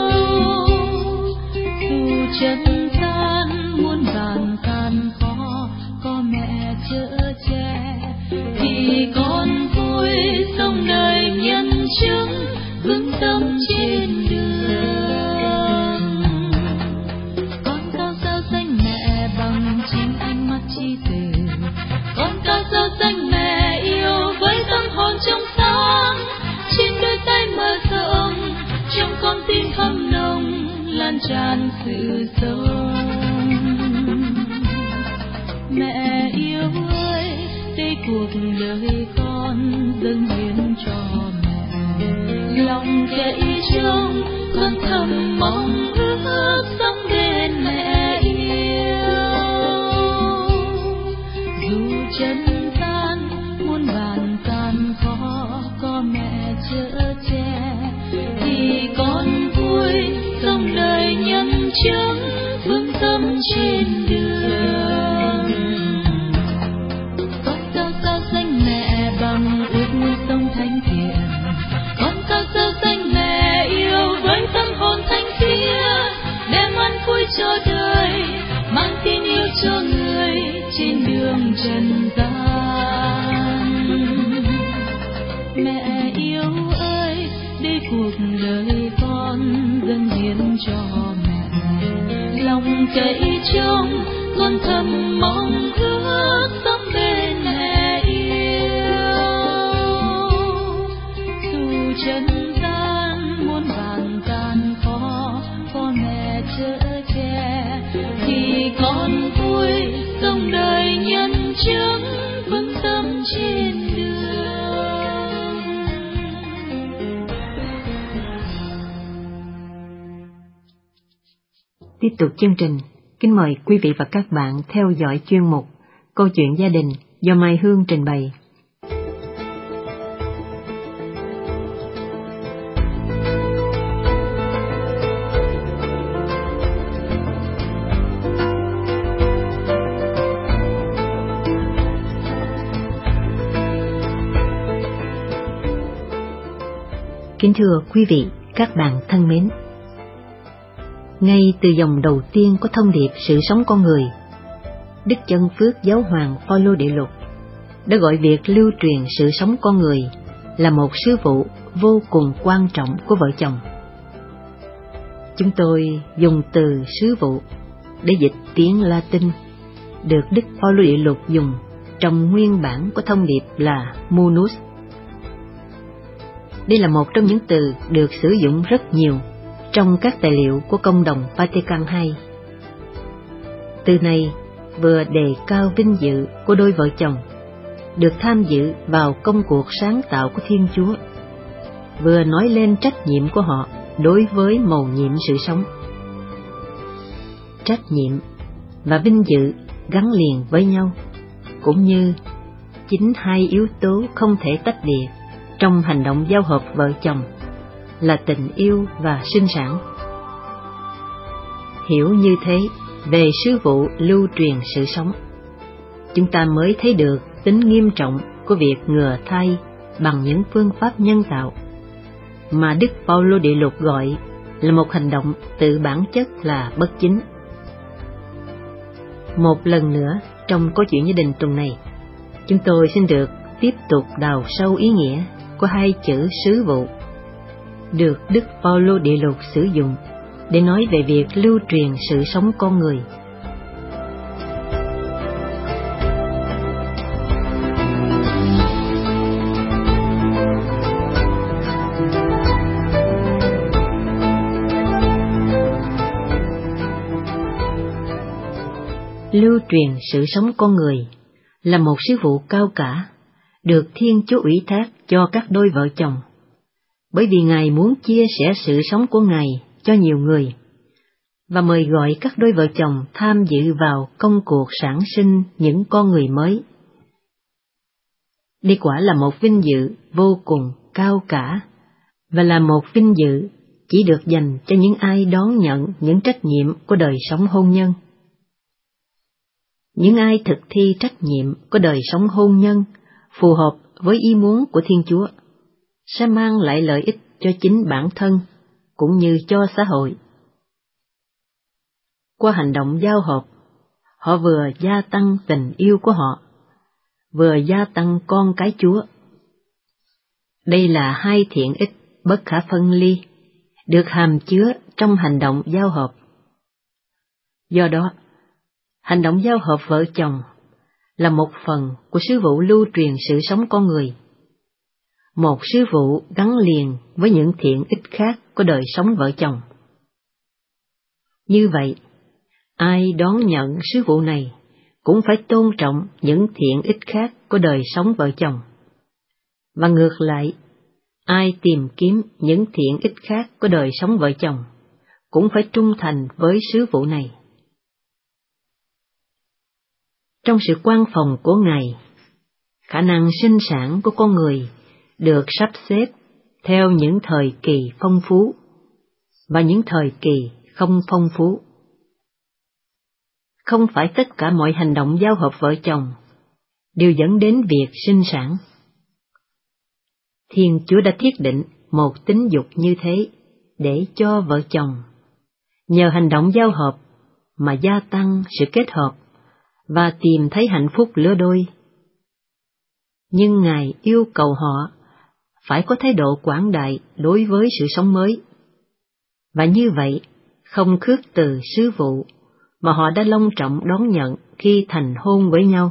Dù chân gian muôn vàn gian khó, có mẹ chở che thì con vui sống đời nhân chứng vững tâm trên đường. Con cao sao danh mẹ bằng chính ánh mắt chi từ, con cao sao danh mẹ yêu với tâm hồn trong sáng, trên đôi tay mở rộng trong con tim thầm nồng lan tràn sự sống. Mẹ yêu ơi, đây cuộc đời con dâng hiến cho mẹ. Lòng cậy trong con thầm mong ước sống bên mẹ yêu. Dù chân gian muôn vàn gian khó, có mẹ chở che thì con vui sống đời nhân chứng vững tâm trên đường. Con cao sao danh mẹ bằng ước muốn sống thánh thiện, con cao sao danh mẹ yêu với tâm hồn thanh khiết, đem ăn vui cho đời, mang tin yêu cho người trên đường trần gian. Mẹ yêu ơi, đây cuộc đời con dâng hiến cho mẹ. Lòng cậy trong con thầm mong ước sống bên mẹ yêu. Dù chân gian muôn vàn gian khó, có mẹ chở che thì con vui sống đời nhân chứng vững tâm trên đường. Tiếp tục chương trình, kính mời quý vị và các bạn theo dõi chuyên mục Câu chuyện gia đình do Mai Hương trình bày. Kính thưa quý vị, các bạn thân mến, ngay từ dòng đầu tiên có thông điệp sự sống con người, Đức Chân Phước Giáo hoàng Phaolô Đệ Lục đã gọi việc lưu truyền sự sống con người là một sứ vụ vô cùng quan trọng của vợ chồng. Chúng tôi dùng từ sứ vụ để dịch tiếng Latin, được Đức Phaolô Đệ Lục dùng trong nguyên bản của thông điệp là munus. Đây là một trong những từ được sử dụng rất nhiều trong các tài liệu của Công đồng Vatican hai. Từ này vừa đề cao vinh dự của đôi vợ chồng được tham dự vào công cuộc sáng tạo của Thiên Chúa, vừa nói lên trách nhiệm của họ đối với mầu nhiệm sự sống. Trách nhiệm và vinh dự gắn liền với nhau, cũng như chính hai yếu tố không thể tách biệt trong hành động giao hợp vợ chồng là tình yêu và sinh sản. Hiểu như thế về sứ vụ lưu truyền sự sống, chúng ta mới thấy được tính nghiêm trọng của việc ngừa thai bằng những phương pháp nhân tạo mà Đức Phaolô Đệ Lục gọi là một hành động tự bản chất là bất chính. Một lần nữa trong câu chuyện gia đình tuần này, chúng tôi xin được tiếp tục đào sâu ý nghĩa của hai chữ sứ vụ được Đức Phaolô Đệ Lục sử dụng để nói về việc lưu truyền sự sống con người. Lưu truyền sự sống con người là một sứ vụ cao cả, được Thiên Chúa ủy thác cho các đôi vợ chồng, bởi vì Ngài muốn chia sẻ sự sống của Ngài cho nhiều người, và mời gọi các đôi vợ chồng tham dự vào công cuộc sản sinh những con người mới. Đây quả là một vinh dự vô cùng cao cả, và là một vinh dự chỉ được dành cho những ai đón nhận những trách nhiệm của đời sống hôn nhân. Những ai thực thi trách nhiệm của đời sống hôn nhân phù hợp với ý muốn của Thiên Chúa sẽ mang lại lợi ích cho chính bản thân cũng như cho xã hội. Qua hành động giao hợp, họ vừa gia tăng tình yêu của họ, vừa gia tăng con cái Chúa. Đây là hai thiện ích bất khả phân ly, được hàm chứa trong hành động giao hợp. Do đó, hành động giao hợp vợ chồng là một phần của sứ vụ lưu truyền sự sống con người, một sứ vụ gắn liền với những thiện ích khác của đời sống vợ chồng. Như vậy, ai đón nhận sứ vụ này cũng phải tôn trọng những thiện ích khác của đời sống vợ chồng, và ngược lại, ai tìm kiếm những thiện ích khác của đời sống vợ chồng cũng phải trung thành với sứ vụ này. Trong sự quan phòng của Ngài, khả năng sinh sản của con người được sắp xếp theo những thời kỳ phong phú và những thời kỳ không phong phú. Không phải tất cả mọi hành động giao hợp vợ chồng đều dẫn đến việc sinh sản. Thiên Chúa đã thiết định một tính dục như thế để cho vợ chồng, nhờ hành động giao hợp mà gia tăng sự kết hợp và tìm thấy hạnh phúc lứa đôi. Nhưng Ngài yêu cầu họ phải có thái độ quảng đại đối với sự sống mới, và như vậy không khước từ sứ vụ mà họ đã long trọng đón nhận khi thành hôn với nhau.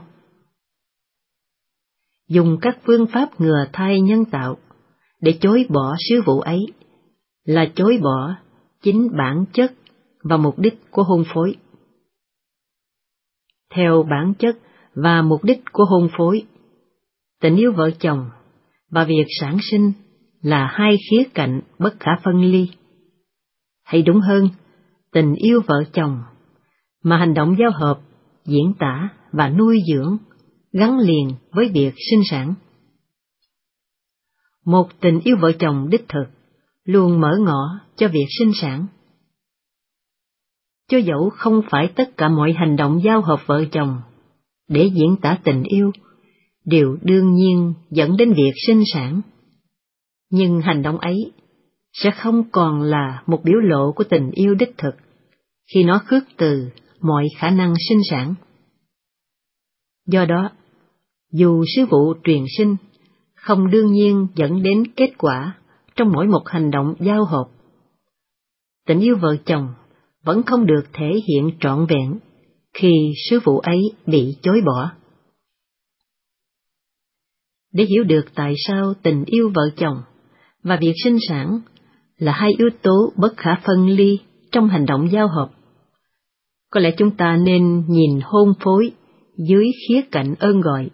Dùng các phương pháp ngừa thai nhân tạo để chối bỏ sứ vụ ấy là chối bỏ chính bản chất và mục đích của hôn phối. Theo bản chất và mục đích của hôn phối, tình yêu vợ chồng và việc sản sinh là hai khía cạnh bất khả phân ly. Hay đúng hơn, tình yêu vợ chồng mà hành động giao hợp, diễn tả và nuôi dưỡng gắn liền với việc sinh sản. Một tình yêu vợ chồng đích thực luôn mở ngõ cho việc sinh sản. Cho dẫu không phải tất cả mọi hành động giao hợp vợ chồng để diễn tả tình yêu đều đương nhiên dẫn đến việc sinh sản, nhưng hành động ấy sẽ không còn là một biểu lộ của tình yêu đích thực khi nó khước từ mọi khả năng sinh sản. Do đó, dù sứ vụ truyền sinh không đương nhiên dẫn đến kết quả trong mỗi một hành động giao hợp, tình yêu vợ chồng vẫn không được thể hiện trọn vẹn khi sứ vụ ấy bị chối bỏ. Để hiểu được tại sao tình yêu vợ chồng và việc sinh sản là hai yếu tố bất khả phân ly trong hành động giao hợp, có lẽ chúng ta nên nhìn hôn phối dưới khía cạnh ơn gọi.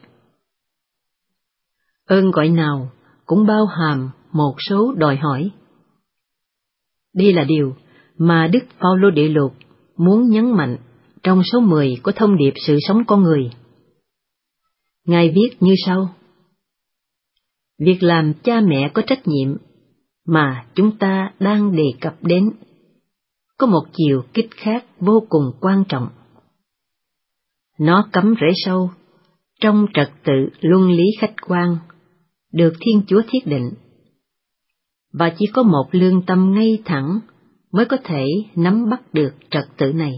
Ơn gọi nào cũng bao hàm một số đòi hỏi. Đây là điều mà Đức Phaolô Đệ Lục muốn nhấn mạnh trong số mười của thông điệp sự sống con người. Ngài viết như sau: việc làm cha mẹ có trách nhiệm mà chúng ta đang đề cập đến có một chiều kích khác vô cùng quan trọng. Nó cắm rễ sâu trong trật tự luân lý khách quan được Thiên Chúa thiết định, và chỉ có một lương tâm ngay thẳng mới có thể nắm bắt được trật tự này.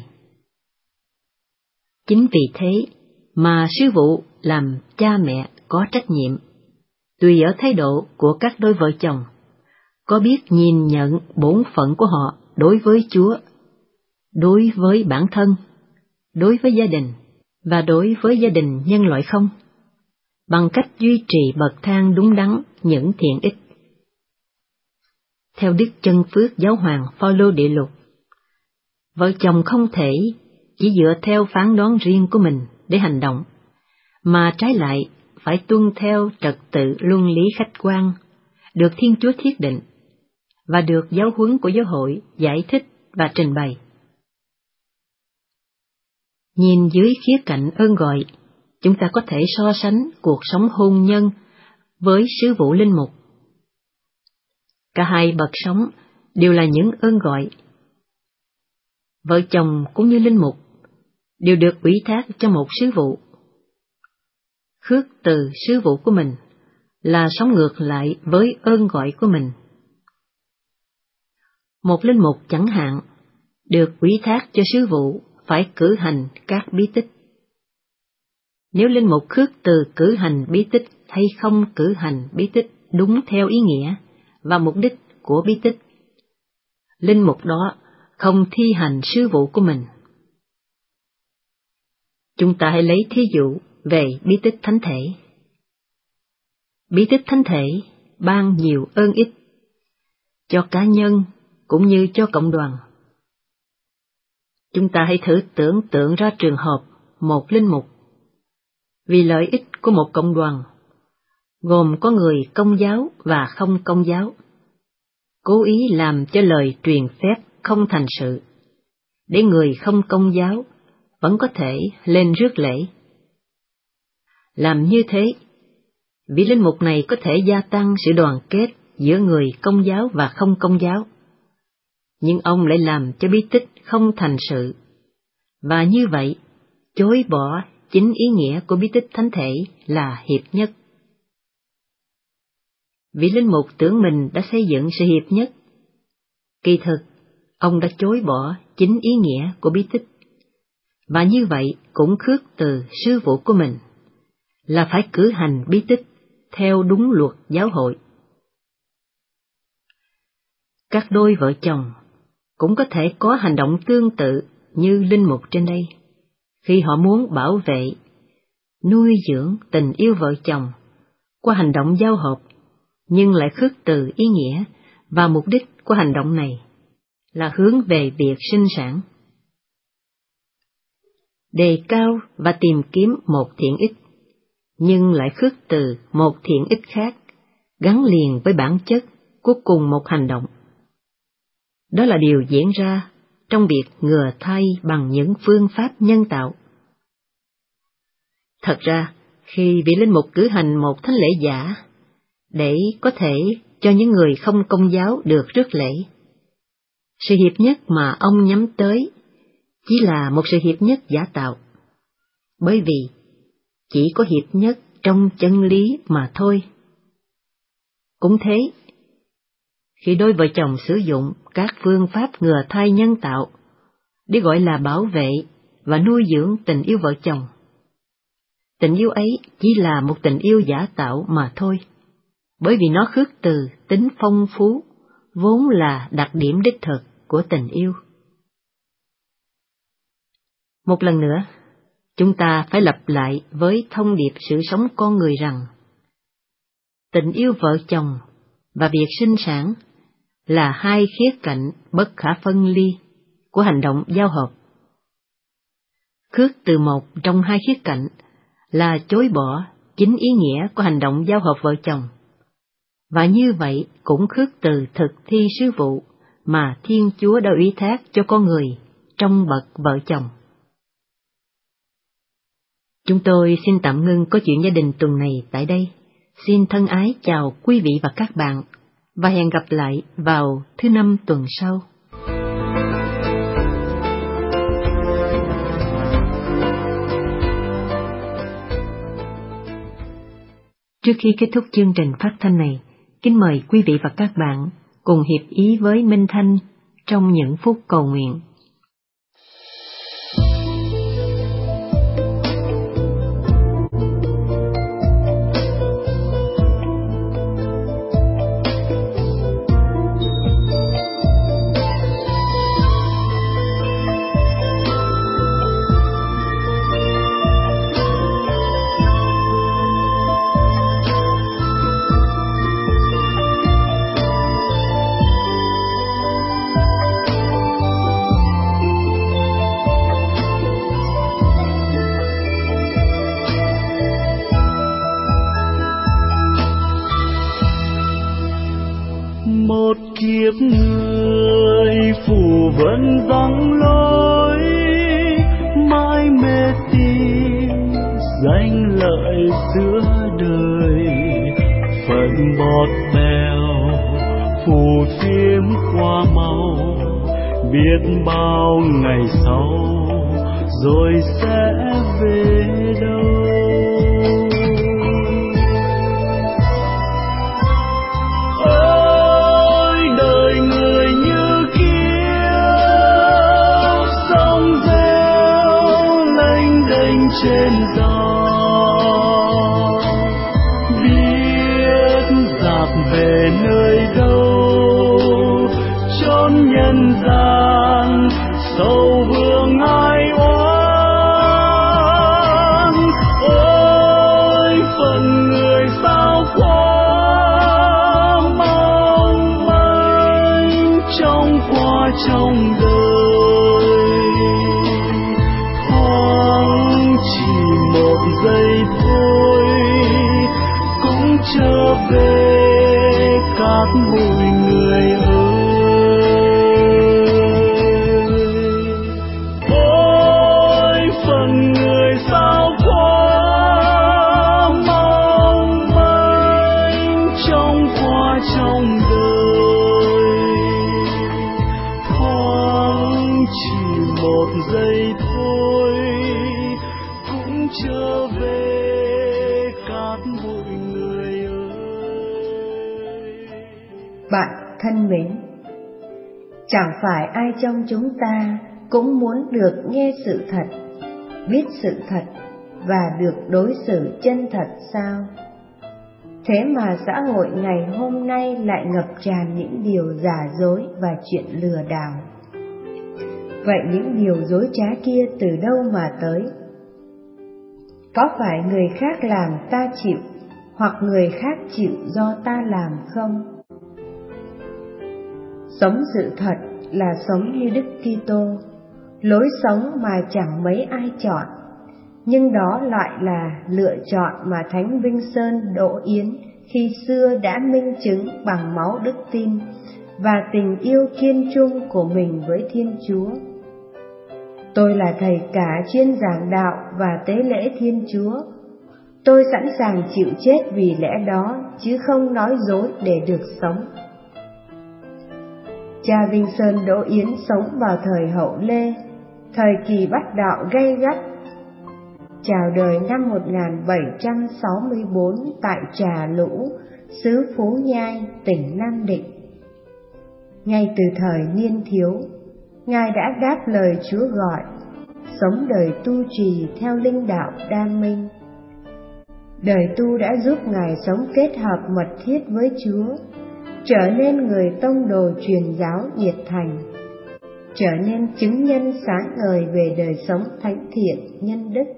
Chính vì thế mà sứ vụ làm cha mẹ có trách nhiệm, tùy ở thái độ của các đôi vợ chồng, có biết nhìn nhận bổn phận của họ đối với Chúa, đối với bản thân, đối với gia đình và đối với gia đình nhân loại không, bằng cách duy trì bậc thang đúng đắn những thiện ích. Theo Đức Chân Phước Giáo hoàng Phaolô Đệ Lục, vợ chồng không thể chỉ dựa theo phán đoán riêng của mình để hành động, mà trái lại phải tuân theo trật tự luân lý khách quan được Thiên Chúa thiết định và được giáo huấn của giáo hội giải thích và trình bày. Nhìn dưới khía cạnh ơn gọi, chúng ta có thể so sánh cuộc sống hôn nhân với sứ vụ linh mục. Cả hai bậc sống đều là những ơn gọi. Vợ chồng cũng như linh mục đều được ủy thác cho một sứ vụ. Khước từ sứ vụ của mình là sống ngược lại với ơn gọi của mình. Một linh mục chẳng hạn được ủy thác cho sứ vụ phải cử hành các bí tích. Nếu linh mục khước từ cử hành bí tích hay không cử hành bí tích đúng theo ý nghĩa và mục đích của bí tích, linh mục đó không thi hành sứ vụ của mình. Chúng ta hãy lấy thí dụ về bí tích thánh thể. Bí tích thánh thể ban nhiều ơn ích cho cá nhân cũng như cho cộng đoàn. Chúng ta hãy thử tưởng tượng ra trường hợp một linh mục, vì lợi ích của một cộng đoàn, gồm có người công giáo và không công giáo, cố ý làm cho lời truyền phép không thành sự, để người không công giáo vẫn có thể lên rước lễ. Làm như thế, vị linh mục này có thể gia tăng sự đoàn kết giữa người công giáo và không công giáo, nhưng ông lại làm cho bí tích không thành sự, và như vậy chối bỏ chính ý nghĩa của bí tích thánh thể là hiệp nhất. Vị linh mục tưởng mình đã xây dựng sự hiệp nhất, kỳ thực ông đã chối bỏ chính ý nghĩa của bí tích, và như vậy cũng khước từ sứ vụ của mình là phải cử hành bí tích theo đúng luật giáo hội. Các đôi vợ chồng cũng có thể có hành động tương tự như linh mục trên đây, khi họ muốn bảo vệ, nuôi dưỡng tình yêu vợ chồng qua hành động giao hợp, nhưng lại khước từ ý nghĩa và mục đích của hành động này là hướng về việc sinh sản. Đề cao và tìm kiếm một thiện ích, nhưng lại khước từ một thiện ích khác gắn liền với bản chất của cùng một hành động. Đó là điều diễn ra trong việc ngừa thai bằng những phương pháp nhân tạo. Thật ra, khi vị linh mục cử hành một thánh lễ giả để có thể cho những người không công giáo được rước lễ, sự hiệp nhất mà ông nhắm tới chỉ là một sự hiệp nhất giả tạo, bởi vì chỉ có hiệp nhất trong chân lý mà thôi. Cũng thế, khi đôi vợ chồng sử dụng các phương pháp ngừa thai nhân tạo để gọi là bảo vệ và nuôi dưỡng tình yêu vợ chồng, tình yêu ấy chỉ là một tình yêu giả tạo mà thôi, bởi vì nó khước từ tính phong phú, vốn là đặc điểm đích thực của tình yêu. Một lần nữa, chúng ta phải lặp lại với thông điệp sự sống con người rằng tình yêu vợ chồng và việc sinh sản là hai khía cạnh bất khả phân ly của hành động giao hợp. Khước từ một trong hai khía cạnh là chối bỏ chính ý nghĩa của hành động giao hợp vợ chồng, và như vậy cũng khước từ thực thi sứ vụ mà Thiên Chúa đã ủy thác cho con người trong bậc vợ chồng. Chúng tôi xin tạm ngưng câu chuyện gia đình tuần này tại đây. Xin thân ái chào quý vị và các bạn, và hẹn gặp lại vào thứ năm tuần sau. Trước khi kết thúc chương trình phát thanh này, kính mời quý vị và các bạn cùng hiệp ý với Minh Thanh trong những phút cầu nguyện. Một kiếp người phù vân vắng lối, mãi mê tìm danh lợi giữa đời, phận bọt bèo phù phiếm qua mau, biết bao ngày sau rồi sẽ về đâu. Trên gió biết dạt về nơi đâu, chốn nhân gian sâu vương ai oán. Ôi phận người sao quá mong manh trong qua trong đời, giây thôi cũng trở về các bụi người ơi. Ôi phận người sao quá mong manh trong qua trong đời, thoáng chỉ một giây thôi cũng trở về các bụi người ơi. Bạn thân mến, chẳng phải ai trong chúng ta cũng muốn được nghe sự thật, biết sự thật và được đối xử chân thật sao? Thế mà xã hội ngày hôm nay lại ngập tràn những điều giả dối và chuyện lừa đảo. Vậy những điều dối trá kia từ đâu mà tới? Có phải người khác làm ta chịu, hoặc người khác chịu do ta làm không? Sống sự thật là sống như Đức Kitô, lối sống mà chẳng mấy ai chọn, nhưng đó lại là lựa chọn mà Thánh Vinh Sơn Đỗ Yến khi xưa đã minh chứng bằng máu đức tin và tình yêu kiên trung của mình với Thiên Chúa. Tôi là thầy cả chuyên giảng đạo và tế lễ Thiên Chúa. Tôi sẵn sàng chịu chết vì lẽ đó, chứ không nói dối để được sống. Cha Vinh Sơn Đỗ Yến sống vào thời Hậu Lê, thời kỳ bắt đạo gay gắt. Chào đời năm một nghìn bảy trăm sáu mươi bốn tại Trà Lũ, xứ Phú Nhai, tỉnh Nam Định. Ngay từ thời niên thiếu, Ngài đã đáp lời Chúa gọi, sống đời tu trì theo linh đạo Đa Minh, Đời tu đã giúp Ngài sống kết hợp mật thiết với Chúa, trở nên người tông đồ truyền giáo nhiệt thành, trở nên chứng nhân sáng ngời về đời sống thánh thiện nhân đức.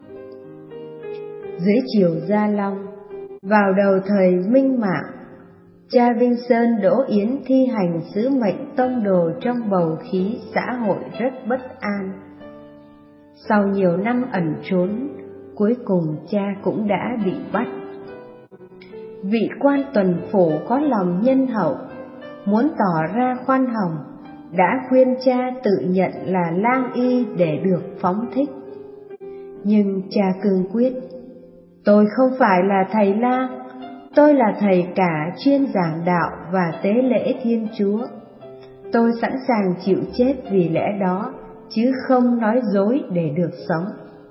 Dưới triều Gia Long, vào đầu thời Minh Mạng, cha Vinh Sơn Đỗ Yến thi hành sứ mệnh tông đồ trong bầu khí xã hội rất bất an. Sau nhiều năm ẩn trốn, cuối cùng cha cũng đã bị bắt. Vị quan tuần phủ có lòng nhân hậu, muốn tỏ ra khoan hồng, đã khuyên cha tự nhận là lang y để được phóng thích. Nhưng cha cương quyết: tôi không phải là thầy lang, tôi là thầy cả chuyên giảng đạo và tế lễ Thiên Chúa. Tôi sẵn sàng chịu chết vì lẽ đó, chứ không nói dối để được sống.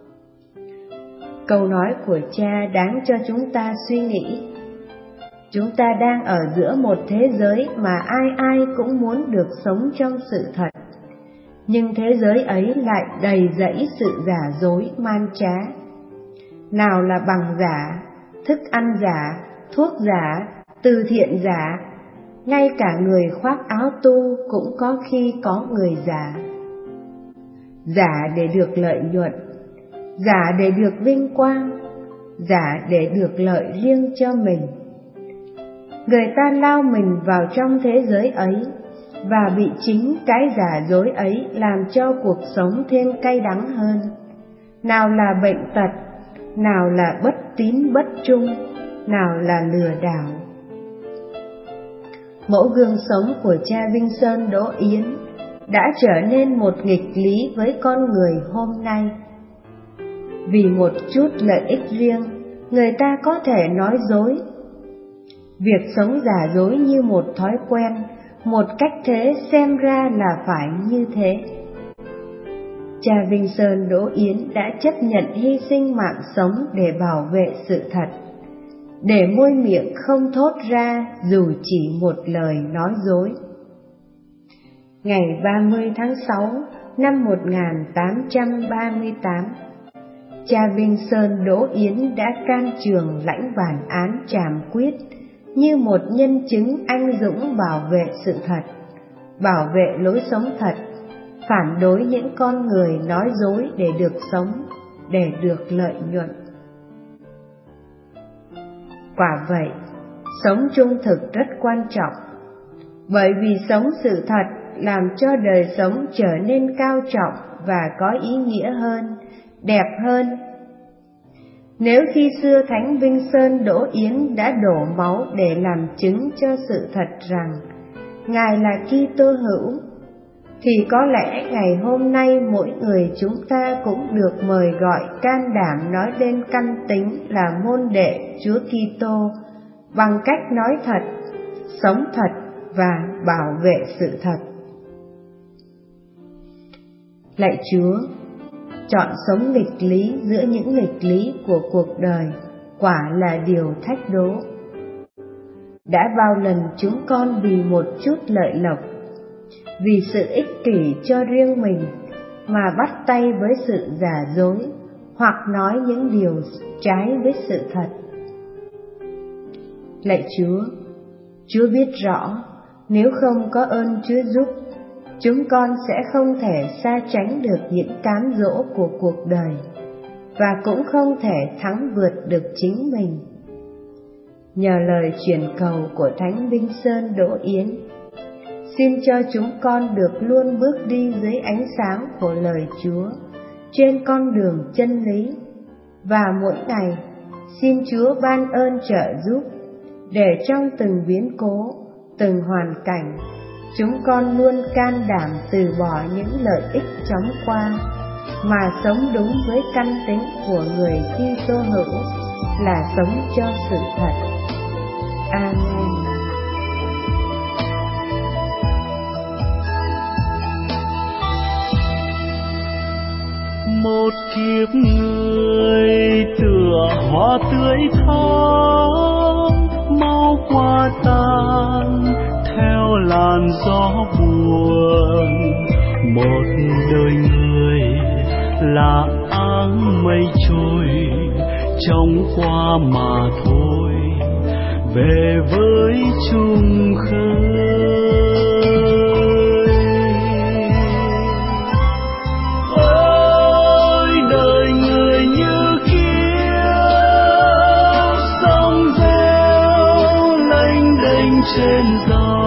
Câu nói của cha đáng cho chúng ta suy nghĩ. Chúng ta đang ở giữa một thế giới mà ai ai cũng muốn được sống trong sự thật, nhưng thế giới ấy lại đầy rẫy sự giả dối man trá. Nào là bằng giả, thức ăn giả, thuốc giả, từ thiện giả, ngay cả người khoác áo tu cũng có khi có người giả. Giả để được lợi nhuận, giả để được vinh quang, giả để được lợi riêng cho mình. Người ta lao mình vào trong thế giới ấy, và bị chính cái giả dối ấy làm cho cuộc sống thêm cay đắng hơn. Nào là bệnh tật, nào là bất tín bất trung, nào là lừa đảo. Mẫu gương sống của cha Vinh Sơn Đỗ Yến đã trở nên một nghịch lý với con người hôm nay. Vì một chút lợi ích riêng, người ta có thể nói dối. Việc sống giả dối như một thói quen, một cách thế xem ra là phải như thế. Cha Vinh Sơn Đỗ Yến đã chấp nhận hy sinh mạng sống để bảo vệ sự thật, để môi miệng không thốt ra dù chỉ một lời nói dối. Ngày ba mươi tháng sáu năm một nghìn tám trăm ba mươi tám, cha Vinh Sơn Đỗ Yến đã can trường lãnh bản án trảm quyết như một nhân chứng anh dũng bảo vệ sự thật, bảo vệ lối sống thật, phản đối những con người nói dối để được sống, để được lợi nhuận. Quả vậy, sống trung thực rất quan trọng, bởi vì sống sự thật làm cho đời sống trở nên cao trọng và có ý nghĩa hơn, đẹp hơn. Nếu khi xưa Thánh Vinh Sơn Đỗ Yến đã đổ máu để làm chứng cho sự thật rằng Ngài là Kitô hữu, thì có lẽ ngày hôm nay mỗi người chúng ta cũng được mời gọi can đảm nói lên căn tính là môn đệ Chúa Kitô bằng cách nói thật, sống thật và bảo vệ sự thật. Lạy Chúa, chọn sống nghịch lý giữa những nghịch lý của cuộc đời quả là điều thách đố. Đã bao lần chúng con vì một chút lợi lộc, vì sự ích kỷ cho riêng mình mà bắt tay với sự giả dối hoặc nói những điều trái với sự thật. Lạy Chúa, Chúa biết rõ nếu không có ơn Chúa giúp, chúng con sẽ không thể xa tránh được những cám dỗ của cuộc đời và cũng không thể thắng vượt được chính mình. Nhờ lời truyền cầu của Thánh Vinh Sơn Đỗ Yến, xin cho chúng con được luôn bước đi dưới ánh sáng của lời Chúa trên con đường chân lý, và mỗi ngày xin Chúa ban ơn trợ giúp để trong từng biến cố, từng hoàn cảnh, chúng con luôn can đảm từ bỏ những lợi ích chóng qua mà sống đúng với căn tính của người Kitô hữu là sống cho sự thật. Amen. Một kiếp người tựa hoa tươi thắm mau qua tan theo làn gió buồn. Một đời người là áng mây trôi trong qua mà thôi, về với chung khơi. Ôi đời người như kiêu, sóng reo lênh đênh trên gió,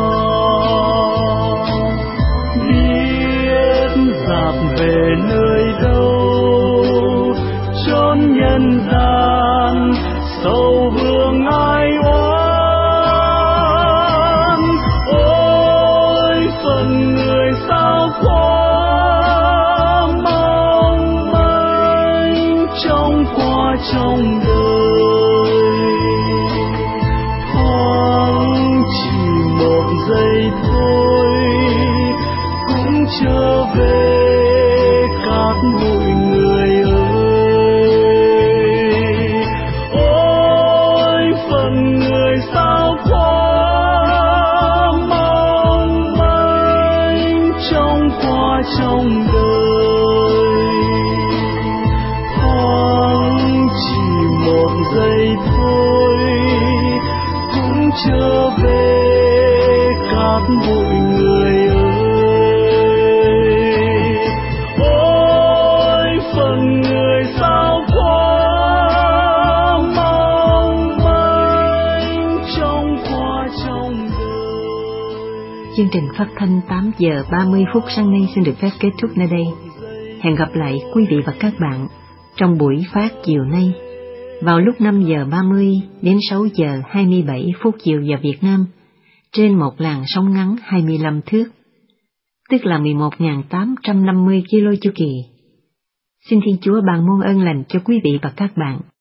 biết dạt về nơi đâu, chốn nhân gian sâu vương ai oán. Ôi phần người sao quá mong manh trong qua trong đời, thoáng chỉ một giây thôi cũng trở về cát bụi người ơi. Ôi phần người sao quá mong manh trong qua trong đời, thoáng chỉ một giây thôi cũng trở về cát bụi người ơi. Ôi phần người sao quá mong manh trong qua trong đời. Chương trình phát thanh tám giờ ba mươi phút sáng nay xin được phép kết thúc nơi đây. Hẹn gặp lại quý vị và các bạn trong buổi phát chiều nay vào lúc năm giờ ba mươi đến sáu giờ hai mươi bảy phút chiều giờ Việt Nam trên một làn sóng ngắn hai mươi lăm thước, tức là mười một nghìn tám trăm năm mươi ki lô chu kỳ. Xin Thiên Chúa ban muôn ơn lành cho quý vị và các bạn.